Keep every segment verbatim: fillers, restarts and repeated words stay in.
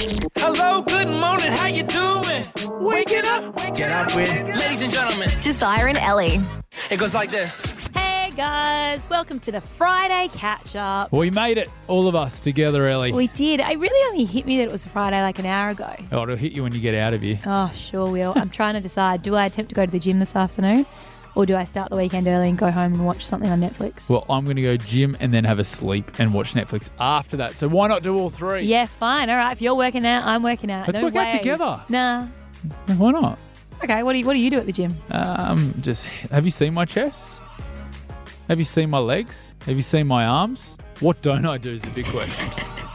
Hello, good morning, how you doing? Wake it up, get up with, ladies and gentlemen, Josiah and Ellie. It goes like this. Hey guys, welcome to the Friday catch-up. We made it, all of us together, Ellie. We did. It really only hit me that it was a Friday like an hour ago. Oh, it'll hit you when you get out of here. Oh, sure will. I'm trying to decide, do I attempt to go to the gym this afternoon or do I start the weekend early and go home and watch something on Netflix? Well, I'm going to go gym and then have a sleep and watch Netflix after that. So why not do all three? Yeah, fine. All right. If you're working out, I'm working out. Let's no work way. out together. Nah. Why not? Okay, what do you, what do you do at the gym? Um, just have you seen my chest? Have you seen my legs? Have you seen my arms? What don't I do is the big question.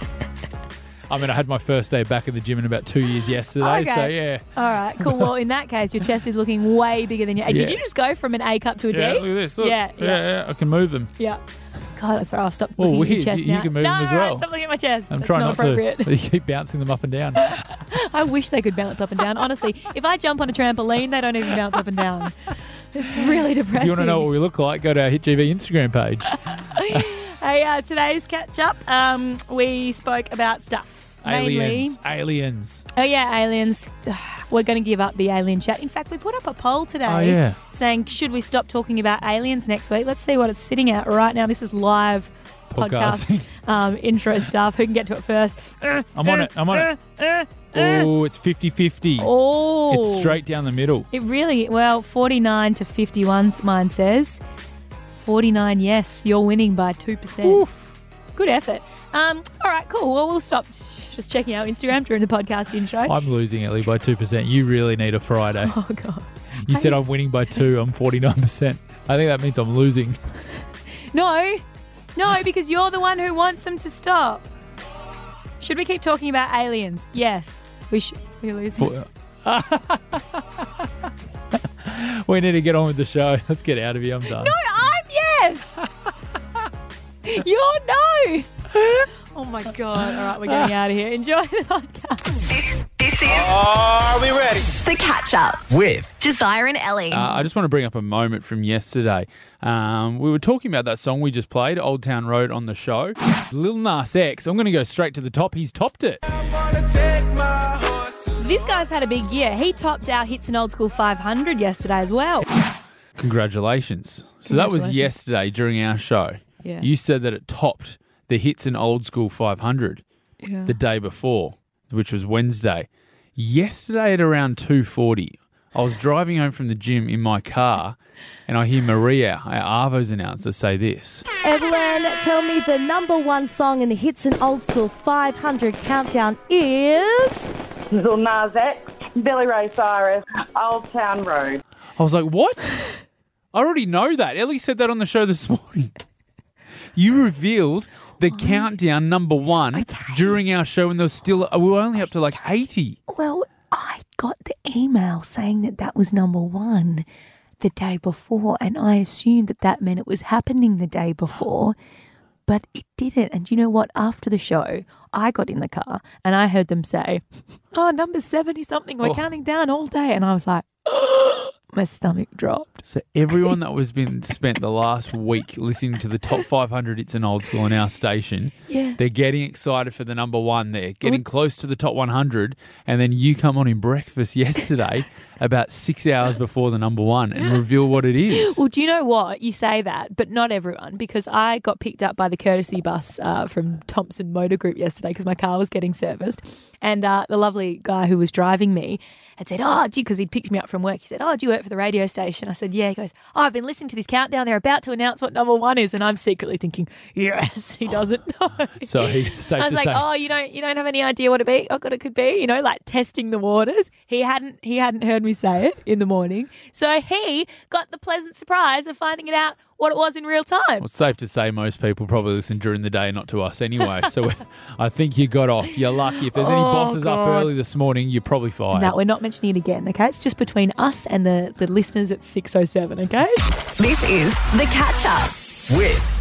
I mean, I had my first day back at the gym in about two years yesterday, Okay. so yeah. All right, cool. Well, in that case, your chest is looking way bigger than your... Did Yeah. you just go from an A cup to a D? Yeah, look at this. Look. Yeah, yeah, yeah. yeah, I can move them. Yeah. God, that's right. I'll stop Oh, looking at your weird. chest You- you now. can move no, them as well. Stop looking at my chest. I'm That's trying not not appropriate. to. You keep bouncing them up and down. I wish they could bounce up and down. Honestly, if I jump on a trampoline, they don't even bounce up and down. It's really depressing. If you want to know what we look like, go to our Hit G V Instagram page. Hey, uh, today's catch-up, um, we spoke about stuff. Mainly, Aliens. Aliens. oh yeah, aliens. We're going to give up the alien chat. In fact, we put up a poll today Oh, yeah. saying, should we stop talking about aliens next week? Let's see what it's sitting at right now. This is live Podcasting. podcast um, intro stuff. Who can get to it first? I'm on it. I'm on it. Oh, it's fifty-fifty. Oh. It's straight down the middle. It really, well, forty-nine to fifty-one, mine says. forty-nine, yes, you're winning by two percent. Oof. Good effort. Um, all right, cool. Well, we'll stop just checking our Instagram during the podcast intro. I'm losing, Ellie, by two percent. You really need a Friday. Oh, God. You said I'm winning by two. I'm forty-nine percent. I think that means I'm losing. No, no, because you're the one who wants them to stop. Should we keep talking about aliens? Yes. We should. We're losing. We need to get on with the show. Let's get out of here. I'm done. No, I'm yes. You're no. Oh, my God. All right, we're getting out of here. Enjoy the podcast. This, this is Are we ready? The Catch-Up With Josiah and Ellie. Uh, I just want to bring up a moment from yesterday. Um, we were talking about that song we just played, Old Town Road, on the show. Lil Nas X, I'm going to go straight to the top. He's topped it. This guy's had a big year. He topped our Hits and Old School five hundred yesterday as well. Congratulations. So that was Congratulations. yesterday during our show. Yeah. You said that it topped the Hits and Old School five hundred Yeah. the day before, which was Wednesday. Yesterday at around two forty, I was driving home from the gym in my car and I hear Maria, our Arvo's announcer, say this. Everyone, tell me the number one song in the Hits and Old School five hundred countdown is... Lil Nas X, Billy Ray Cyrus, Old Town Road. I was like, what? I already know that. Ellie said that on the show this morning. You revealed the countdown number one Okay. during our show, and there was still, we were only up to like eighty. Well, I got the email saying that that was number one the day before, and I assumed that that meant it was happening the day before, but it didn't. And you know what? After the show, I got in the car and I heard them say, oh, number seventy-something, we're Oh. counting down all day. And I was like, my stomach dropped. So everyone that was been spent the last week listening to the top five hundred hits and old school on our station, Yeah. they're getting excited for the number one there, getting close to the top one hundred, and then you come on in breakfast yesterday about six hours before the number one and reveal what it is. Well, do you know what? You say that, but not everyone, because I got picked up by the courtesy bus uh, from Thompson Motor Group yesterday because my car was getting serviced. And uh, the lovely guy who was driving me had said, oh, gee, because he'd picked me up from work. He said, oh, do you work for the radio station? I said, yeah. He goes, oh, I've been listening to this countdown. They're about to announce what number one is. And I'm secretly thinking, yes, he doesn't know. So he safe I was to like, say, oh, you don't, you don't have any idea what it be? Oh, what it could be? You know, like testing the waters. He hadn't, he hadn't heard me say it in the morning, so he got the pleasant surprise of finding it out what it was in real time. well, it's safe to say most people probably listen during the day, not to us anyway. So I think you got off. You're lucky. If there's any Oh, bosses up God. early this morning, you're probably fired. No, we're not mentioning it again. Okay, it's just between us and the the listeners at six oh seven. Okay. This is The Catch-Up with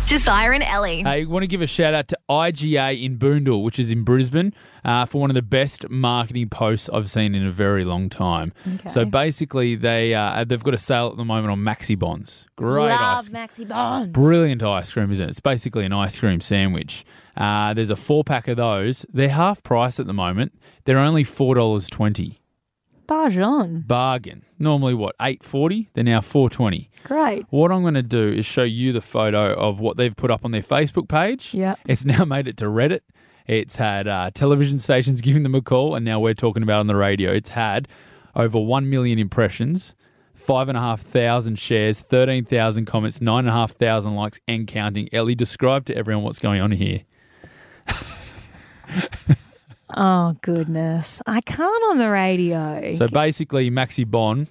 Josiah and Ellie. I want to give a shout out to I G A in Boondall, which is in Brisbane, uh, for one of the best marketing posts I've seen in a very long time. Okay. So basically, they uh, they've got a sale at the moment on Maxi Bonds. Great Love ice, Maxi Bonds. brilliant ice cream, isn't it? It's basically an ice cream sandwich. Uh, there's a four pack of those. They're half price at the moment. They're only four dollars twenty. Bargain. Bargain. Normally what, eight forty? They're now four twenty. Great. What I'm going to do is show you the photo of what they've put up on their Facebook page. Yeah. It's now made it to Reddit. It's had uh, television stations giving them a call, and now we're talking about it on the radio. It's had over one million impressions, five thousand five hundred shares, thirteen thousand comments, nine thousand five hundred likes, and counting. Ellie, describe to everyone what's going on here. Oh, goodness. I can't on the radio. So basically, Maxi Bon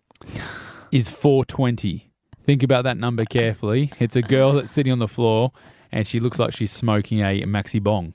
is four twenty. Think about that number carefully. It's a girl that's sitting on the floor, and she looks like she's smoking a Maxi Bong.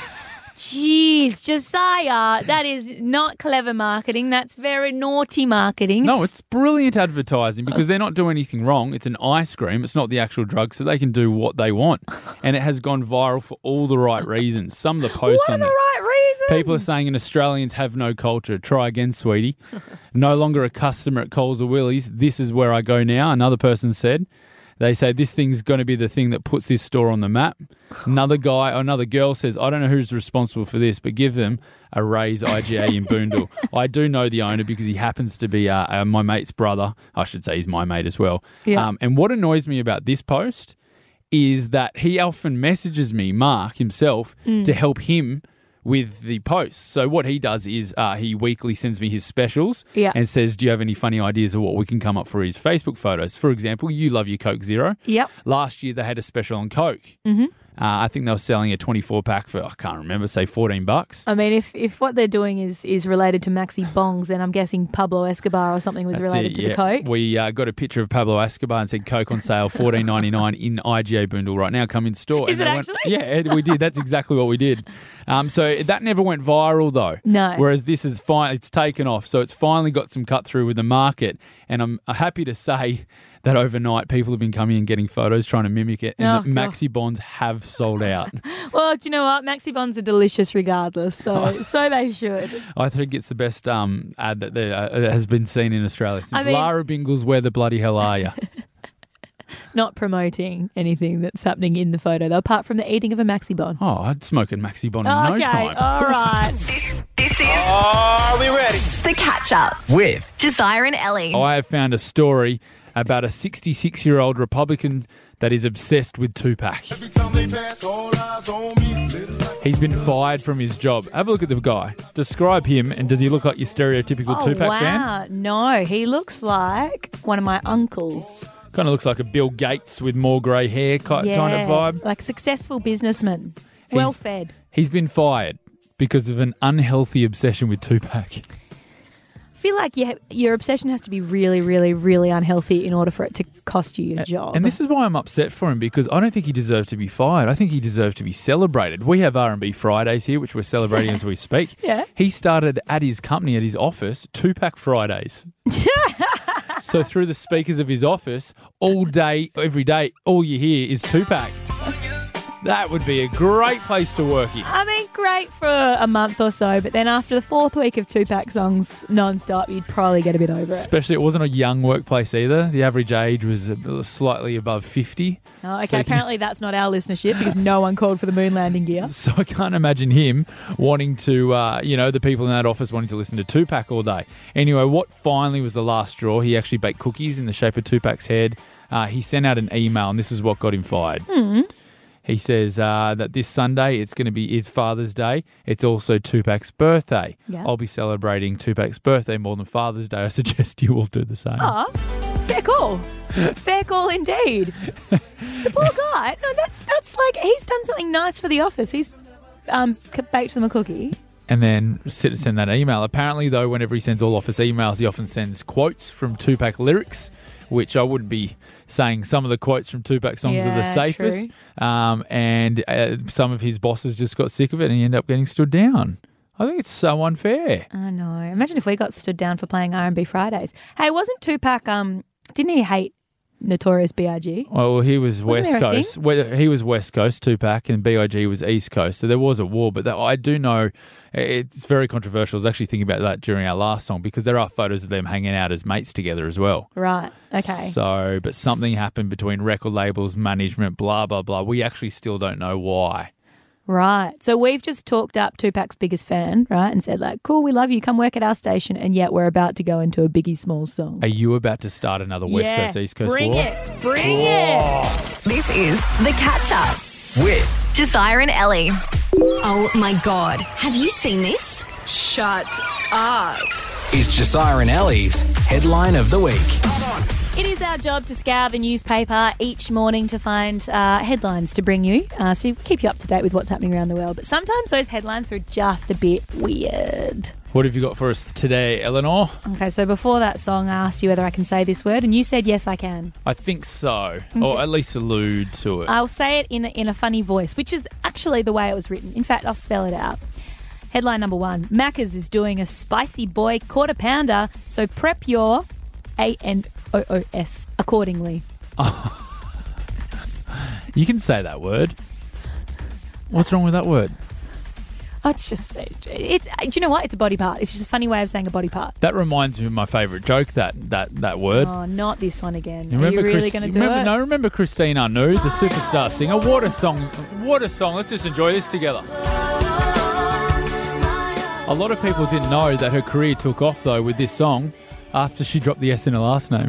Jeez, Josiah, that is not clever marketing. That's very naughty marketing. No, it's brilliant advertising because they're not doing anything wrong. It's an ice cream. It's not the actual drug, so they can do what they want. And it has gone viral for all the right reasons. Some of the posts What are on the there. right reasons? People are saying in Australians have no culture. Try again, sweetie. No longer a customer at Coles or Willys. This is where I go now. Another person said. They say this thing's going to be the thing that puts this store on the map. Another guy or another girl says, I don't know who's responsible for this, but give them a raise I G A in Boondall. I do know the owner because he happens to be uh, uh, my mate's brother. I should say he's my mate as well. Yeah. Um, and what annoys me about this post is that he often messages me, Mark himself, Mm. to help him with the posts. So what he does is uh, he weekly sends me his specials Yeah. and says, do you have any funny ideas of what we can come up for his Facebook photos? For example, you love your Coke Zero. Yep. Last year they had a special on Coke. Mm-hmm. Uh, I think they were selling a twenty-four pack for, I can't remember, say fourteen bucks. I mean, if, if what they're doing is, is related to Maxi Bongs, then I'm guessing Pablo Escobar or something was That's related it, to yeah. the Coke. We uh, got a picture of Pablo Escobar and said Coke on sale, fourteen ninety-nine in I G A Boondall right now. Come in store. Is And it they went- actually? Yeah, we did. That's exactly what we did. Um, so that never went viral though. No. Whereas this is fine. It's taken off. So it's finally got some cut through with the market. And I'm happy to say that overnight people have been coming and getting photos trying to mimic it. And Oh, the Maxi Bonds have sold out. Well, do you know what? Maxi Bonds are delicious regardless, so so they should. I think it's the best um, ad that there uh, that has been seen in Australia since I mean- Lara Bingles, Where the Bloody Hell Are You? Not promoting anything that's happening in the photo, though, apart from the eating of a Maxi Bon. Oh, I'd smoke a Maxi Bon in okay, no time. all Of course I right. This, this is Are we ready? The Catch Up. With Josiah and Ellie. I have found a story about a sixty-six-year-old Republican that is obsessed with Tupac. He's been fired from his job. Have a look at the guy. Describe him, and does he look like your stereotypical Oh, Tupac fan? wow. No, he looks like one of my uncles. Kind of looks like a Bill Gates with more grey hair kind Yeah, kind of vibe. like successful businessman. He's- Well fed. He's been fired because of an unhealthy obsession with Tupac. I feel like you ha- your obsession has to be really, really, really unhealthy in order for it to cost you your job. And this is why I'm upset for him, because I don't think he deserved to be fired. I think he deserved to be celebrated. We have R and B Fridays here, which we're celebrating as we speak. Yeah. He started at his company, at his office, Tupac Fridays. So through the speakers of his office, all day, every day, all you hear is Tupac. That would be a great place to work in. I mean, great for a month or so, but then after the fourth week of Tupac songs non-stop, you'd probably get a bit over it. Especially, it wasn't a young workplace either. The average age was uh, slightly above fifty. Oh, okay, So you can- apparently that's not our listenership because no one called for the moon landing gear. So I can't imagine him wanting to, uh, you know, the people in that office wanting to listen to Tupac all day. Anyway, what finally was the last straw? He actually baked cookies in the shape of Tupac's head. Uh, he sent out an email, and this is what got him fired. Hmm. He says uh, that this Sunday it's going to be his Father's Day. It's also Tupac's birthday. Yeah. I'll be celebrating Tupac's birthday more than Father's Day. I suggest you all do the same. Oh, fair call. Fair call indeed. The poor guy. No, that's that's like he's done something nice for the office. He's um, c- baked them a cookie. And then sit- send that email. Apparently, though, whenever he sends all office emails, he often sends quotes from Tupac lyrics, which I wouldn't be saying some of the quotes from Tupac songs are the Yeah, safest. Um, and uh, some of his bosses just got sick of it and he ended up getting stood down. I think it's so unfair. I know. Imagine if we got stood down for playing R and B Fridays. Hey, wasn't Tupac? Um, didn't he hate Notorious B I G? Well, he was Wasn't West there a Coast. Well, he was West Coast, Tupac, and B I G was East Coast. So there was a war. But that, I do know it's very controversial. I was actually thinking about that during our last song because there are photos of them hanging out as mates together as well. Right. Okay. So, but something happened between record labels, management, blah, blah, blah. We actually still don't know why. Right. So we've just talked up Tupac's biggest fan, right, and said, like, cool, we love you, come work at our station, and yet we're about to go into a Biggie Smalls song. Are you about to start another West Yeah, Coast, East Coast bring war? it. Bring it. This is The Catch Up With Josiah and Ellie. Oh my God. Have you seen this? Shut up. is Josiah and Ellie's Headline of the Week. It is our job to scour the newspaper each morning to find uh, headlines to bring you, uh, so we keep you up to date with what's happening around the world. But sometimes those headlines are just a bit weird. What have you got for us today, Eleanor? Okay, so before that song, I asked you whether I can say this word, and you said, yes, I can. I think so, or at least allude to it. I'll say it in a, in a funny voice, which is actually the way it was written. In fact, I'll spell it out. Headline number one, Macca's is doing a spicy boy quarter pounder, so prep your A N O O S accordingly. You can say that word. What's wrong with that word? Oh, it's just, it's, do you know what? It's a body part. It's just a funny way of saying a body part. That reminds me of my favourite joke, that that, that word. Oh, not this one again. You Are you really Chris- going to do remember, it? No, remember Christine Arnoux, the superstar singer? What a song. What a song. Let's just enjoy this together. A lot of people didn't know that her career took off, though, with this song after she dropped the S in her last name.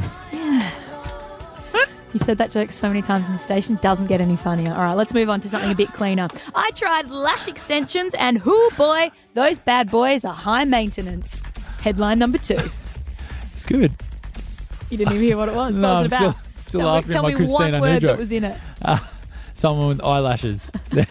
You've said that joke so many times in the station, doesn't get any funnier. All right, let's move on to something a bit cleaner. I tried lash extensions and whoo boy, those bad boys are high maintenance. Headline number two. It's good. You didn't even hear what it was. No, what I'm was it about? still, still tell laughing me, at my tell me Christine one Arnoux word joke. that was in it. Uh, someone with eyelashes.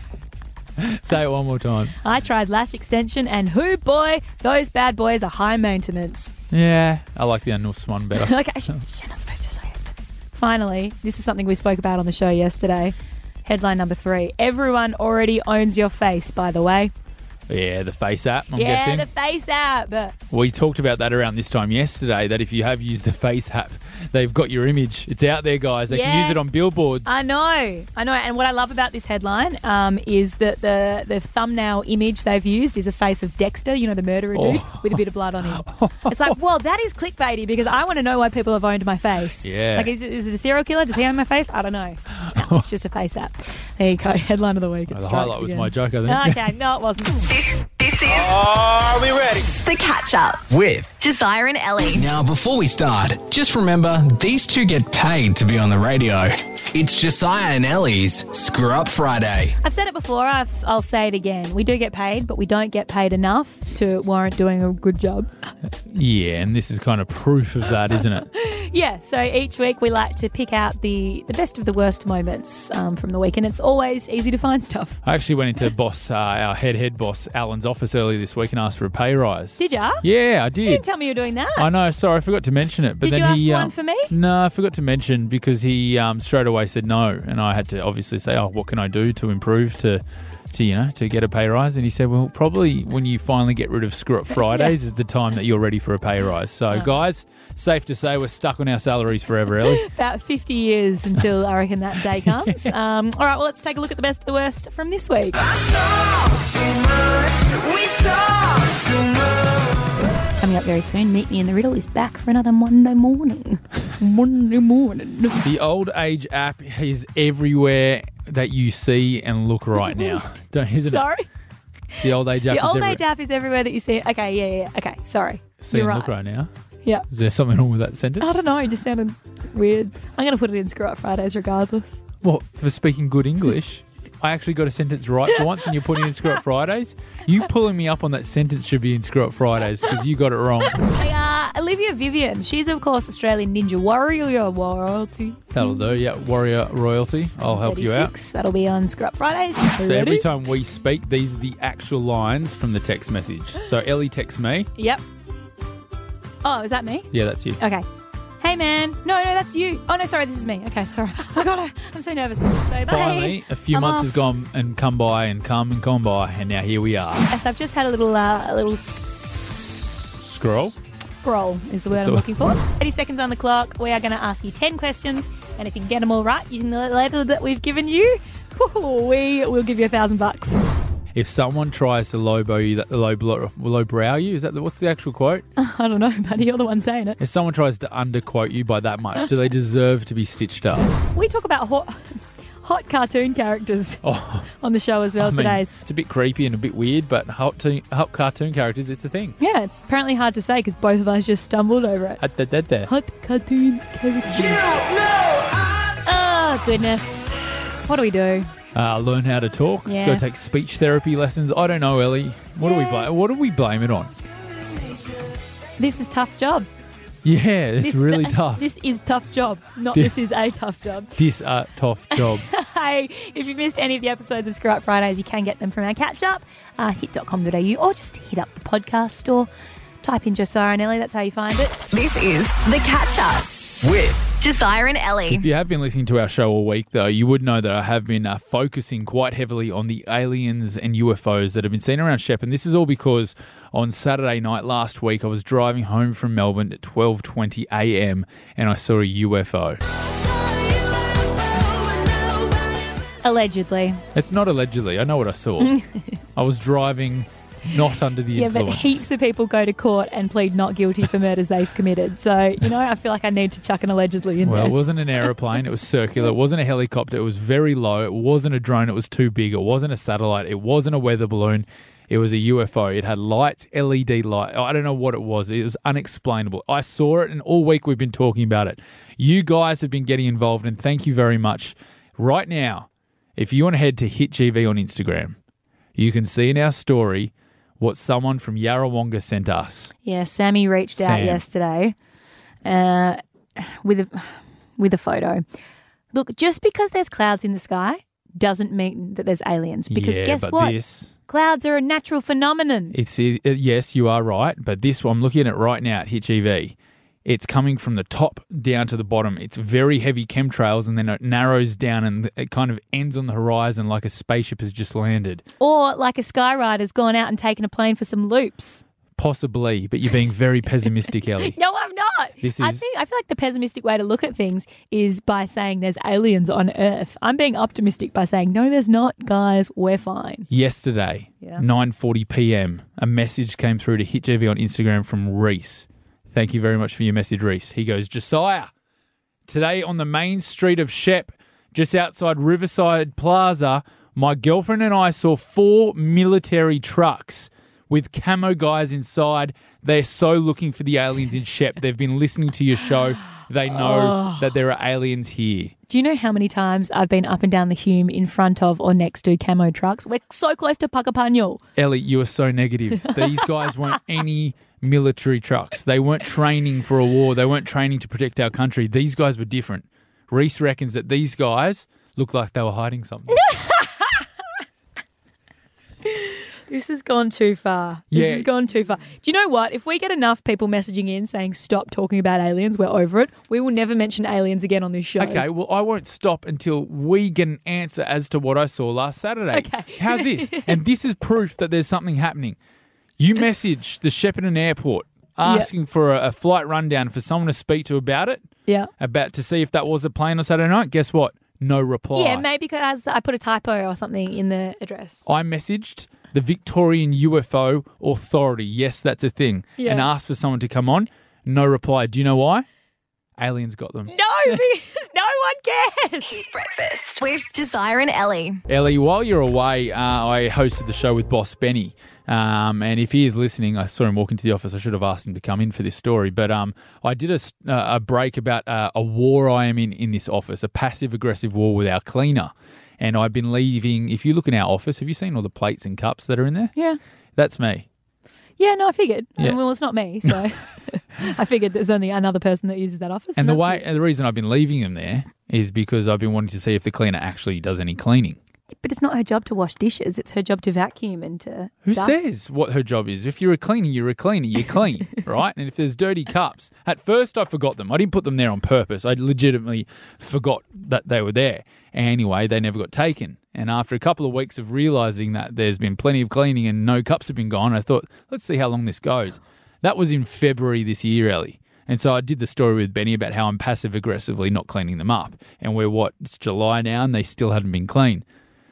Say it one more time. I tried lash extension and whoo boy, those bad boys are high maintenance. Yeah, I like the Arnoux one better. Like, I should, you're not supposed to say it. Finally, this is something we spoke about on the show yesterday. Headline number three. Everyone already owns your face, by the way. Yeah, the Face app, I'm yeah, guessing. the Face app. We talked about that around this time yesterday, that if you have used the Face app, they've got your image. It's out there, guys. They Yeah. can use it on billboards. I know, I know. And what I love about this headline um, is that the, the thumbnail image they've used is a face of Dexter, you know, the murderer dude, Oh. with a bit of blood on him. It's like, well, that is clickbaity because I want to know why people have owned my face. Yeah. Like, is it, is it a serial killer? Does he own my face? I don't know. No, it's just a face app. There you go. Headline of the week. It Oh, the strikes highlight was again. my joke, I think. Okay, no, it wasn't. This, this is Are we ready? The Catch Up. With Josiah and Ellie. Now, before we start, just remember these two get paid to be on the radio. It's Josiah and Ellie's Screw Up Friday. I've said it before, I've, I'll say it again. We do get paid, but we don't get paid enough to warrant doing a good job. Yeah, and this is kind of proof of that, isn't it? Yeah, so each week we like to pick out the, the best of the worst moments um, from the week, and it's always easy to find stuff. I actually went into boss, uh, our head head boss, Alan's office earlier this week and asked for a pay rise. Did ya? Yeah, I You did. didn't tell me you were doing that. I know, sorry, I forgot to mention it. But Did then you ask he, for one um, for me? No, I forgot to mention because he um, straight away said no, and I had to obviously say, oh, what can I do to improve to, to you know, to get a pay rise? And he said, well, probably when you finally get rid of Screw Up Fridays is the time that you're ready for a pay rise. So, guys, safe to say we're stuck on our salaries forever, Ellie. About fifty years until I reckon that day comes. um, all right, well, let's take a look at the best of the worst from this week. Coming up very soon, Meet Me in the Riddle is back for another Monday morning. Monday morning. The old age app is everywhere that you see and look right now. Don't, isn't Sorry? it? The old age app The is old everywhere. age app is everywhere that you see it. Okay, yeah, yeah, okay, sorry. See You're and right. look right now. Yeah. Is there something wrong with that sentence? I don't know, it just sounded weird. I'm going to put it in Screw Up Fridays regardless. What, for speaking good English? I actually got a sentence right for once and you're putting in Screw Up Fridays? You pulling me up on that sentence should be in Screw Up Fridays because you got it wrong. Hey, uh, Olivia Vivian, she's of course Australian Ninja Warrior royalty. That'll do, yeah. Warrior royalty. I'll help you out. thirty-six. That'll be on Screw Up Fridays. So every time we speak, these are the actual lines from the text message. So Ellie texts me. Yep. Oh, is that me? Yeah, that's you. Okay. Hey, man. No, no, that's you. Oh, no, sorry, this is me. Okay, sorry. I got it. I'm so nervous. So, bye. Finally, a few I'm months off. has gone and come by and come and come by, and now here we are. Yes, I've just had a little, uh, a little Scroll. scroll is the word That's I'm all. looking for. thirty seconds on the clock. We are going to ask you ten questions. And if you can get them all right using the letter that we've given you, we will give you a thousand bucks. If someone tries to lowbrow you, that low lowbrow you, is that the, what's the actual quote? I don't know, buddy. You're the one saying it. If someone tries to underquote you by that much, do they deserve to be stitched up? We talk about hot, hot cartoon characters Oh, on the show as well I mean, today. it's a bit creepy and a bit weird, but hot, to, hot cartoon characters, it's a thing. Yeah, it's apparently hard to say because both of us just stumbled over it. Hot, that, that, there. Hot cartoon characters. Oh, goodness. What do we do? Uh, learn how to talk. Yeah. Go take speech therapy lessons. I don't know, Ellie. What do we Yeah. blame? What do we blame it on? This is tough job. Yeah, it's This, really tough. This is tough job, not This- this is a tough job. This a tough job. Hey, if you missed any of the episodes of Screw Up Fridays, you can get them from our catch-up, uh, hit dot com dot a u, or just hit up the podcast store. Type in Josiah and Ellie, that's how you find it. This is The Catch Up With Josiah and Ellie. If you have been listening to our show all week, though, you would know that I have been uh, focusing quite heavily on the aliens and U F Os that have been seen around Shep. And this is all because on Saturday night last week, I was driving home from Melbourne at twelve twenty a m and I saw a U F O. Allegedly. It's not allegedly. I know what I saw. I was driving not under the Yeah, influence. but heaps of people go to court and plead not guilty for murders they've committed. So, you know, I feel like I need to chuck an allegedly in Well, it there. wasn't an aeroplane. It was circular. It wasn't a helicopter. It was very low. It wasn't a drone. It was too big. It wasn't a satellite. It wasn't a weather balloon. It was a U F O. It had lights, L E D light. I don't know what it was. It was unexplainable. I saw it, and all week we've been talking about it. You guys have been getting involved, and thank you very much. Right now, if you want to head to Hit G V on Instagram, you can see in our story what someone from Yarrawonga sent us. Yeah, Sammy reached out Sam. yesterday uh, with a with a photo. Look, just because there's clouds in the sky doesn't mean that there's aliens. Because yeah, guess but what? this... Clouds are a natural phenomenon. It's it, it- yes, you are right, but this one, I'm looking at it right now at Hit G V. It's coming from the top down to the bottom. It's very heavy chemtrails, and then it narrows down, and it kind of ends on the horizon like a spaceship has just landed. Or like a skyrider's gone out and taken a plane for some loops. Possibly, but you're being very pessimistic, Ellie. No, I'm not. This I is- think I feel like the pessimistic way to look at things is by saying there's aliens on Earth. I'm being optimistic by saying no, there's not, guys. We're fine. Yesterday, Yeah. nine forty p m, a message came through to Hit G V on Instagram from Reese. Thank you very much for your message, Reese. He goes, Josiah, today on the main street of Shep, just outside Riverside Plaza, my girlfriend and I saw four military trucks with camo guys inside. They're so looking for the aliens in Shep. They've been listening to your show. They know that there are aliens here. Do you know how many times I've been up and down the Hume in front of or next to camo trucks? We're so close to Puckapunyal. Ellie, you are so negative. These guys weren't any military trucks. They weren't training for a war. They weren't training to protect our country. These guys were different. Reese reckons that these guys looked like they were hiding something. This has gone too far. This Yeah. has gone too far. Do you know what? If we get enough people messaging in saying stop talking about aliens, we're over it. We will never mention aliens again on this show. Okay, well, I won't stop until we get an answer as to what I saw last Saturday. Okay. How's this? And this is proof that there's something happening. You message the Shepparton Airport asking for a, a flight rundown for someone to speak to about it, Yeah. about to see if that was a plane on Saturday night. Guess what? No reply. Yeah, maybe because I put a typo or something in the address. I messaged the Victorian U F O Authority. Yes, that's a thing. Yeah. And asked for someone to come on. No reply. Do you know why? Aliens got them. No, because no one cares. Breakfast with Josiah and Ellie. Ellie, while you're away, uh, I hosted the show with Boss Benny. Um, and if he is listening, I saw him walk into the office. I should have asked him to come in for this story. But um, I did a, s- uh, a break about uh, a war I am in in this office, a passive-aggressive war with our cleaner. And I've been leaving, if you look in our office, have you seen all the plates and cups that are in there? Yeah. That's me. Yeah, no, I figured. Yeah. Well, it's not me, so I figured there's only another person that uses that office. And the that's way, it. and the reason I've been leaving them there is because I've been wanting to see if the cleaner actually does any cleaning. But it's not her job to wash dishes. It's her job to vacuum and to Who dust. says what her job is? If you're a cleaner, you're a cleaner. You're clean, right? And if there's dirty cups, at first I forgot them. I didn't put them there on purpose. I legitimately forgot that they were there. Anyway, they never got taken. And after a couple of weeks of realising that there's been plenty of cleaning and no cups have been gone, I thought, let's see how long this goes. That was in February this year, Ellie. And so I did the story with Benny about how I'm passive-aggressively not cleaning them up. And we're, what, it's July now and they still hadn't been clean.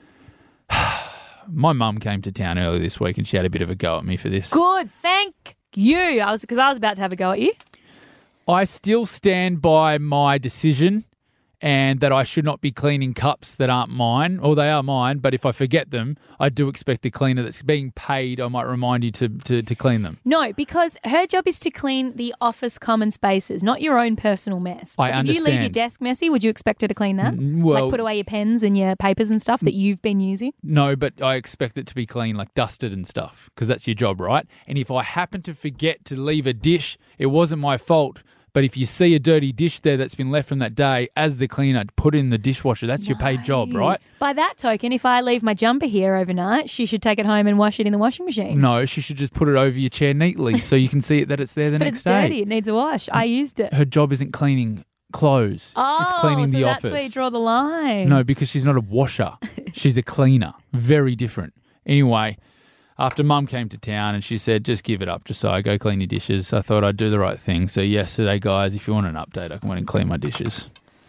My mum came to town earlier this week and she had a bit of a go at me for this. Good, thank you. I was because I was about to have a go at you. I still stand by my decision and that I should not be cleaning cups that aren't mine, or they are mine, but if I forget them, I do expect a cleaner that's being paid, I might remind you to, to, to clean them. No, because her job is to clean the office common spaces, not your own personal mess. I Like, understand. If you leave your desk messy, would you expect her to clean that? Mm, well- like put away your pens and your papers and stuff that you've been using? No, but I expect it to be clean, like dusted and stuff, because that's your job, right? And if I happen to forget to leave a dish, it wasn't my fault. But if you see a dirty dish there that's been left from that day, as the cleaner, put it in the dishwasher. That's your paid job, right? By that token, if I leave my jumper here overnight, she should take it home and wash it in the washing machine. No, she should just put it over your chair neatly so you can see it that it's there the but next it's day. dirty. It needs a wash. I used it. Her job isn't cleaning clothes. Oh, it's cleaning so the that's office. where you draw the line. No, because she's not a washer. She's a cleaner. Very different. Anyway, after Mum came to town and she said, just give it up, Josiah, go clean your dishes, I thought I'd do the right thing. So yesterday, guys, if you want an update, I can went and clean my dishes.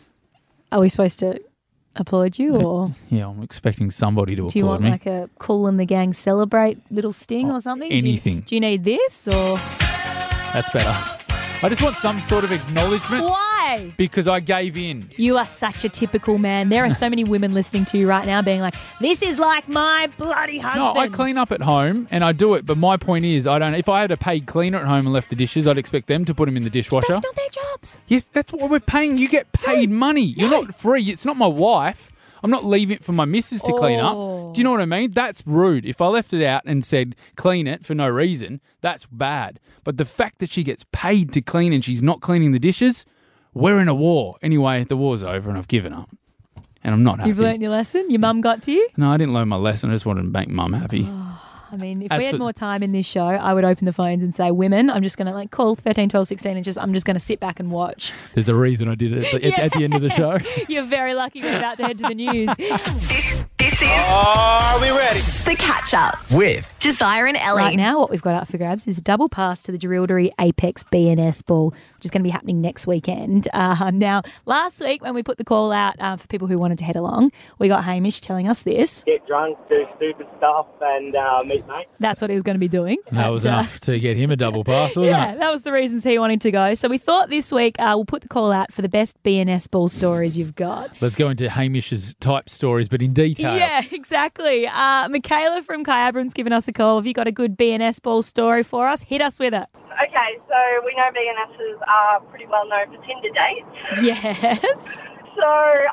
Are we supposed to applaud you, or Yeah, I'm expecting somebody to do you applaud want me. like a Cool and the Gang celebrate little sting or something? Do you- anything. Do you, need this or That's better. I just want some sort of acknowledgement why? because I gave in. You are such a typical man. There are so many women listening to you right now being like, this is like my bloody husband. No, I clean up at home and I do it, but my point is, I don't. If I had a paid cleaner at home and left the dishes, I'd expect them to put them in the dishwasher. That's not their jobs. Yes, that's what we're paying. You get paid money. You're not free. It's not my wife. I'm not leaving it for my missus to clean Oh. up. Do you know what I mean? That's rude. If I left it out and said clean it for no reason, that's bad. But the fact that she gets paid to clean and she's not cleaning the dishes, we're in a war. Anyway, the war's over and I've given up. And I'm not happy. You've learnt your lesson? Your mum got to you? No, I didn't learn my lesson. I just wanted to make Mum happy. I mean, if As we had for- more time in this show, I would open the phones and say, women, I'm just going to like call thirteen, twelve, sixteen and just, I'm just going to sit back and watch. There's a reason I did it at the, at the end of the show. You're very lucky we're about to head to the news. This, this is Are we ready? The Catch Up With Josiah and Ellie. Right now, what we've got up for grabs is a double pass to the Jerilderie Apex B N S Ball, which is going to be happening next weekend. Uh, now, last week when we put the call out uh, for people who wanted to head along, we got Hamish telling us this. Get drunk, do stupid stuff, and uh, meet mates. That's what he was going to be doing. That was And, uh, enough to get him a double pass, wasn't Yeah, it? that was the reasons he wanted to go. So we thought this week uh, we'll put the call out for the best B N S Ball stories you've got. Let's go into Hamish's type stories, but in detail. Yeah, exactly. Uh, Michaela from Kyabram's given us a call. Have you got a good B N S Ball story for us? Hit us with it. Okay, so we know B N Ss are pretty well known for Tinder dates. Yes. So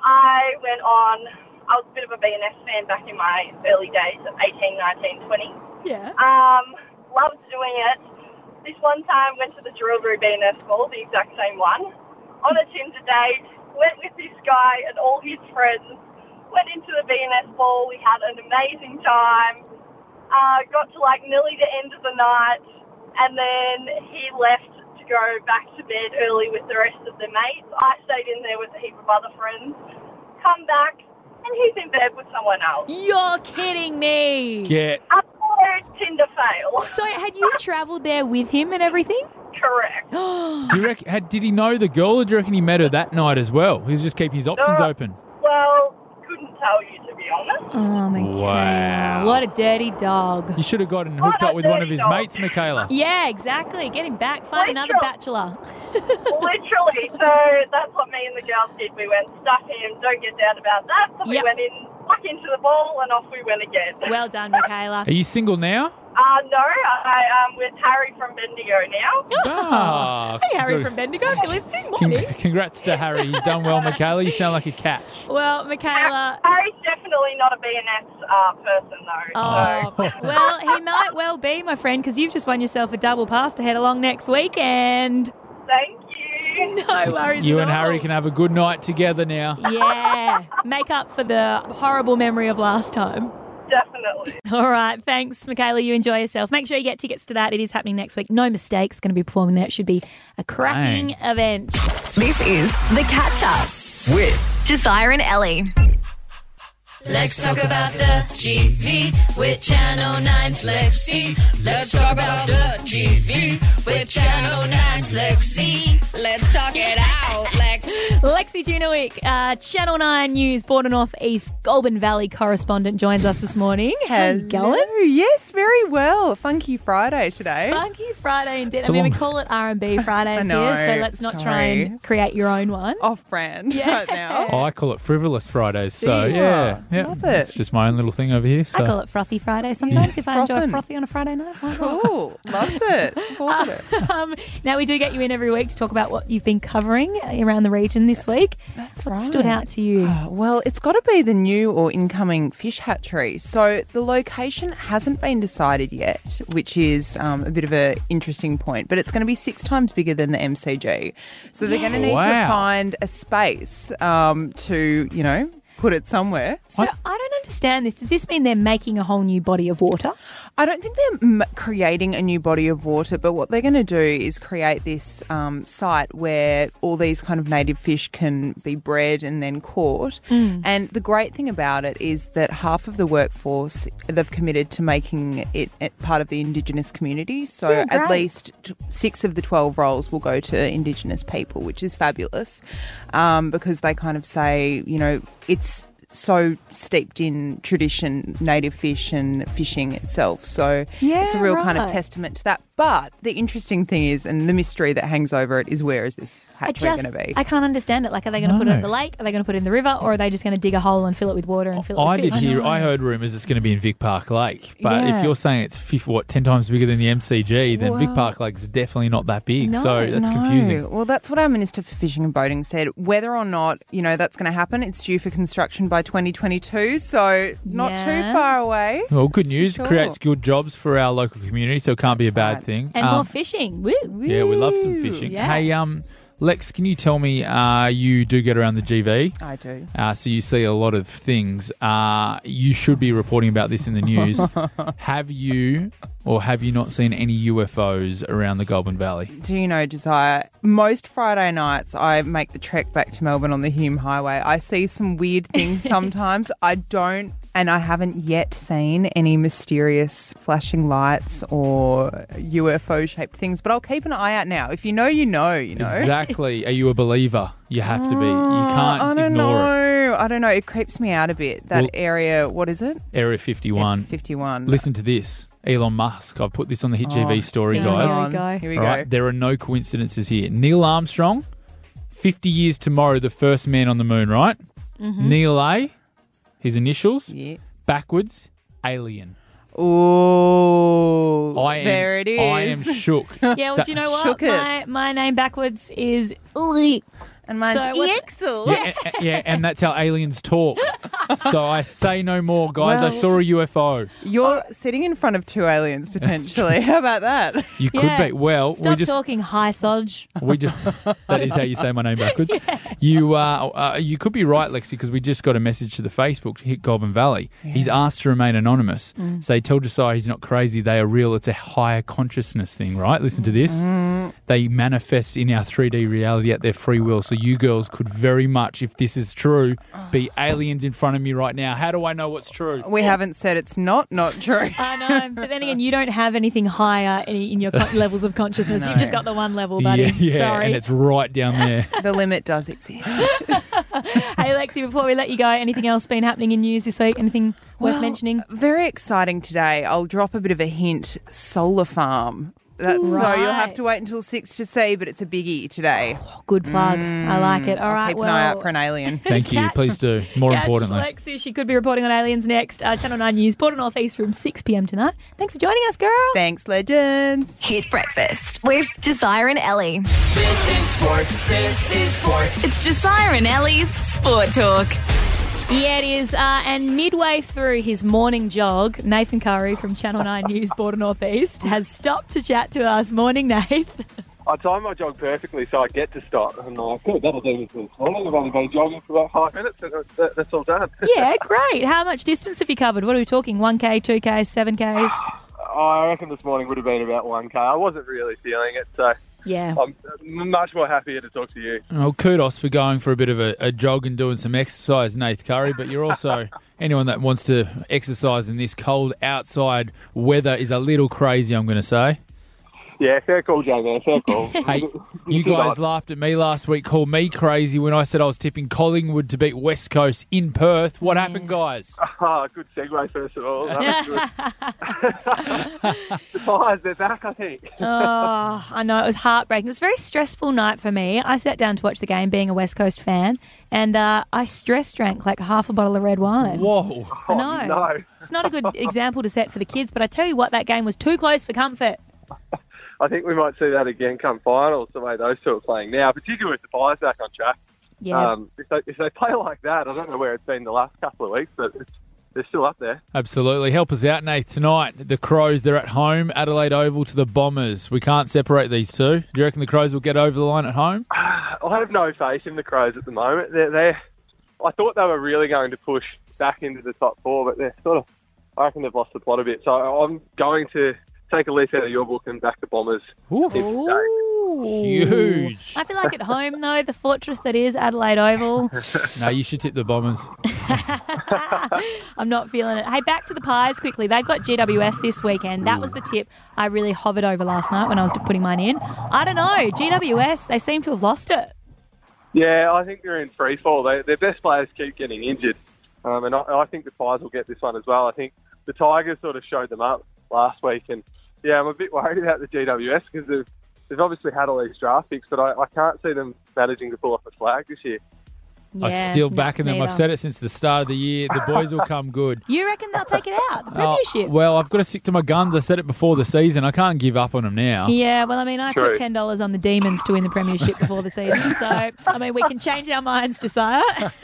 I went on, I was a bit of a B N S fan back in my early days, eighteen, nineteen, twenty. Yeah. Um, loved doing it. This one time went to the Jerilderie B N S Ball, the exact same one, on a Tinder date, went with this guy and all his friends, went into the B N S Ball, we had an amazing time, uh, got to like nearly the end of the night, and then he left to go back to bed early with the rest of the mates. I stayed in there with a heap of other friends, come back, and he's in bed with someone else. You're kidding me. Get Absolute Tinder fail. So had you travelled there with him and everything? Correct. Do you reckon, had, did he know the girl or do you reckon he met her that night as well? He was just keeping his options No. open. Well, couldn't tell you, to be honest. Oh, Michaela. Wow. What a dirty dog. You should have gotten hooked What up a with one of dirty his dog. mates, Michaela. Yeah, exactly. Get him back. Find another Rachel. bachelor. Literally. So that's what me and the girls did. We went, stuff him, don't get down about that. So we Yep. went in, back into the ball, and off we went again. Well done, Michaela. Are you single now? Uh, no, I, um, with Harry from Bendigo now. Ah, Hey, Harry good. from Bendigo, if you're listening. Con- Morning. Congrats to Harry. He's done well, Michaela. You sound like a catch. Well, Michaela. Harry's definitely not a B N S uh, person, though. Oh, So. well, he might well be, my friend, because you've just won yourself a double pass to head along next weekend. Thank you. No worries. You at and all. Harry can have a good night together now. Yeah. Make up for the horrible memory of last time. Definitely. All right. Thanks, Michaela. You enjoy yourself. Make sure you get tickets to that. It is happening next week. No mistakes. Going to be performing there. It should be a cracking event. This is The Catch Up with Josiah and Ellie. Let's talk about the G V with Channel nine's Lexi. Let's talk about the G V with Channel nine's Lexi. Let's talk it out, Lex. Lexi Junowick, uh, Channel nine News, Border North East, Goulburn Valley correspondent, joins us this morning. How you going? Yes, very well. Funky Friday today. Funky Friday indeed. It's I mean, a we long- call it R and B Fridays I know, here, so let's not try sorry. and create your own one. Off-brand Yeah. right now. Oh, I call it Frivolous Fridays. So, you? yeah. yeah. Love it. It's just my own little thing over here. So. I call it Frothy Friday sometimes if I enjoy Frothin'. frothy on a Friday night. Why not? Cool. Loves it. Look forward to it. Um, now, we do get you in every week to talk about what you've been covering around the region this week. That's what right. stood out to you? Oh, well, it's got to be the new or incoming fish hatchery. So the location hasn't been decided yet, which is um, a bit of an interesting point, but it's going to be six times bigger than the M C G. So they're going to need Wow. to find a space um, to, you know, put it somewhere. So I don't understand this. Does this mean they're making a whole new body of water? I don't think they're m- creating a new body of water, but what they're going to do is create this um, site where all these kind of native fish can be bred and then caught. Mm. And the great thing about it is that half of the workforce, they've committed to making it, it part of the Indigenous community. So Yeah, at great. least t- six of the twelve roles will go to Indigenous people, which is fabulous um, because they kind of say, you know, it's so steeped in tradition, native fish and fishing itself. So Yeah, it's a real kind of right. testament to that. But the interesting thing is, and the mystery that hangs over it is, where is this I hatchery just, going to be? I can't understand it. Like, are they going to put it in No. the lake? Are they going to put it in the river? Or are they just going to dig a hole and fill it with water and fill it I with did fish? hear, I heard rumours it's going to be in Vic Park Lake. But Yeah. if you're saying it's, fif- what, ten times bigger than the M C G, then Vic Well- Park Lake's definitely not that big. No, so that's No. confusing. Well, that's what our Minister for Fishing and Boating said. Whether or not, you know, that's going to happen, it's due for construction by twenty twenty-two, so not Yeah. too far away. Well, good news. Sure. Creates good jobs for our local community, so it can't be a bad right. thing. And Um, more fishing. Woo. Yeah, we love some Woo. fishing. Yeah. Hey, um, Lex, can you tell me, uh, you do get around the G V, I do. uh, so you see a lot of things. Uh, you should be reporting about this in the news. Have you or have you not seen any U F Os around the Goulburn Valley? Do you know, Josiah, most Friday nights I make the trek back to Melbourne on the Hume Highway. I see some weird things sometimes. I don't, and I haven't yet seen any mysterious flashing lights or U F O-shaped things, but I'll keep an eye out now. If you know, you know, you know. Exactly. Are you a believer? You have to be. You can't I don't ignore it. know. I don't know. It creeps me out a bit. That Well- area, what is it? Area fifty-one. fifty-one. Listen to this. Elon Musk. I've put this on the Hit G V Oh, story, yeah, guys. Here we go. Here we All go. right, there are no coincidences here. Neil Armstrong, fifty years tomorrow, the first man on the moon, right? Mm-hmm. Neil A, his initials, Yeah. backwards, alien. Oh, I am, there it is. I am shook. Yeah, well, That- do you know what? Shook it. My, my name backwards is Uli. And mine's So what's- Exel. Yeah, a- a- yeah, and that's how aliens talk. So I say no more, guys. I Well- saw a U F O. You're sitting in front of two aliens potentially. How about that? You could Yeah. be. Well, Stop we just talking high sodge. we just that is how you say my name backwards. You uh, uh, you could be right, Lexi, because we just got a message to the Facebook to Hit Goulburn Valley. He's asked to remain anonymous. Mm. So tell Josiah he's not crazy. They are real. It's a higher consciousness thing, right? Listen to this. Mm. They manifest in our three D reality at their free will. So you girls could very much, if this is true, be aliens in front of me right now. How do I know what's true? We haven't said it's not not true. I know, but then again, you don't have anything higher any, in your con- levels of consciousness. You've just got the one level, buddy. Yeah, yeah, Sorry. and it's right down there. The limit does exist. Hey, Lexi, before we let you go, anything else been happening in news this week? Anything worth Well, mentioning? Very exciting today. I'll drop a bit of a hint. Solar farm. That's so Right. you'll have to wait until six to see, but it's a biggie today. Good plug. I like it. All I'll right, keep well, an eye out for an alien. Thank you. Catch- Please do. More catch importantly. Lexi, she could be reporting on aliens next. Uh, Channel nine News, Port North East from six p.m. tonight. Thanks for joining us, girl. Thanks, legends. Hit breakfast with Josiah and Ellie. This is sports. This is sports. It's Josiah and Ellie's Sport Talk. Yeah, it is. Uh, and midway through his morning jog, Nathan Curry from Channel nine News, Border North East, has stopped to chat to us. Morning, Nath. I time my jog perfectly, so I get to stop. And I'm like, good, that'll do me for this morning. I've only been jogging for about five minutes, and that, that's all done. Yeah, great. How much distance have you covered? What are we talking? one K, two K, seven Ks? I reckon this morning would have been about one K. I wasn't really feeling it, so Yeah. I'm much more happier to talk to you. Well, kudos for going for a bit of a, a jog and doing some exercise, Nath Curry, but you're also anyone that wants to exercise in this cold outside weather is a little crazy, I'm going to say. Yeah, fair call, Joe, man. Fair call. Hey, you guys laughed at me last week, called me crazy when I said I was tipping Collingwood to beat West Coast in Perth. What happened, guys? Oh, good segue, first of all. That was good. The Pies, they're back, I think. Oh, I know. It was heartbreaking. It was a very stressful night for me. I sat down to watch the game being a West Coast fan, and uh, I stress drank like half a bottle of red wine. Whoa. I know. Oh, no. It's not a good example to set for the kids, but I tell you what, that game was too close for comfort. I think we might see that again come finals, the way those two are playing now, particularly with the Pies back on track. Yeah. Um, if, they, if they play like that, I don't know where it's been the last couple of weeks, but it's, they're still up there. Absolutely. Help us out, Nath. Tonight, the Crows, they're at home, Adelaide Oval to the Bombers. We can't separate these two. Do you reckon the Crows will get over the line at home? I have no faith in the Crows at the moment. They're, they're, I thought they were really going to push back into the top four, but they're sort of, I reckon they've lost the plot a bit. So I'm going to take a leaf out of your book and back the Bombers. Ooh. Huge. I feel like at home, though, the fortress that is Adelaide Oval. No, you should tip the Bombers. I'm not feeling it. Hey, back to the Pies quickly. They've got G W S this weekend. That was the tip I really hovered over last night when I was putting mine in. I don't know. G W S, they seem to have lost it. Yeah, I think they're in free fall. They, their best players keep getting injured. Um, and I, I think the Pies will get this one as well. I think the Tigers sort of showed them up last week. And, yeah, I'm a bit worried about the G W S because they've, they've obviously had all these draft picks, but I, I can't see them managing to pull off a flag this year. Yeah, I'm still backing them. neither. I've said it since the start of the year. The boys will come good. You reckon they'll take it out, the Oh, premiership? well, I've got to stick to my guns. I said it before the season. I can't give up on them now. Yeah, well, I mean, I True. put ten dollars on the Demons to win the premiership before the season. So, I mean, we can change our minds, Josiah.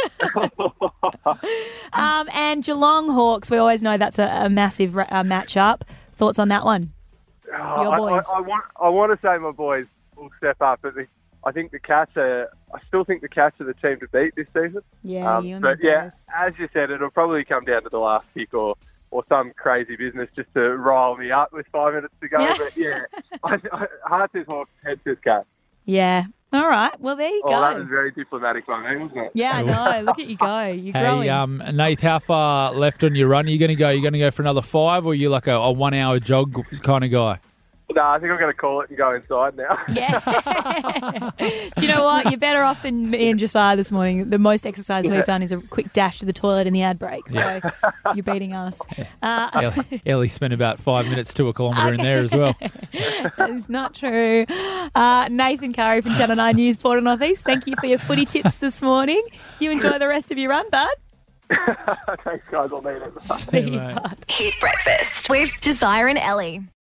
um, and Geelong Hawks, we always know that's a, a massive uh, match-up. Thoughts on that one? Oh, Your boys. I, I, I, want, I want to say my boys will step up, but the, I think the Cats are. I still think the Cats are the team to beat this season. Yeah, Um, you and but me yeah, both. as you said, it'll probably come down to the last kick or, or some crazy business just to rile me up with five minutes to go. Yeah. But yeah, I, I, heart says Hawks, head says Cats. Yeah. All right. Well, there you Oh, go. that was very diplomatic by me, wasn't it? Yeah, I know. Look at you go. You're growing. Hey, um, Nath, how far left on your run are you going to go? Are you going to go for another five, or are you like a, a one-hour jog kind of guy? No, I think I'm going to call it and go inside now. Yeah. Do you know what? You're better off than me and Josiah this morning. The most exercise we've done is a quick dash to the toilet in the ad break. So Yeah. you're beating us. Uh, Ellie, Ellie spent about five minutes to a kilometre in there as well. that is not true. Uh, Nathan Curry from Channel nine News, Port and North East. Thank you for your footy tips this morning. You enjoy the rest of your run, bud. Thanks, guys. I'll need it. See you, bud. Hit breakfast with Josiah and Ellie.